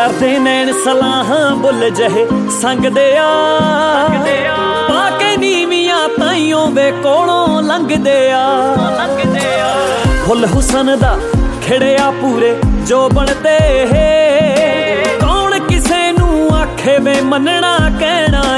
ਕਰਦੇ ਨੈਣ ਸਲਾਹਾਂ ਬੁੱਲ ਜਹੇ ਸੰਗਦੇ ਆ ਪਾ ਕੇ ਨੀਵੀਆਂ ਤਾਈਓ ਵੇ ਕੋਲੋਂ ਲੰਘਦੇ ਆ ਫੁੱਲ ਹੁਸਨ ਦਾ ਖਿੜਿਆ ਪੂਰੇ ਜੋ ਬਣਦੇ ਕੌਣ ਕਿਸੇ ਨੂੰ ਆਖੇ ਵੇ ਮੰਨਣਾ ਕਹਿਣਾ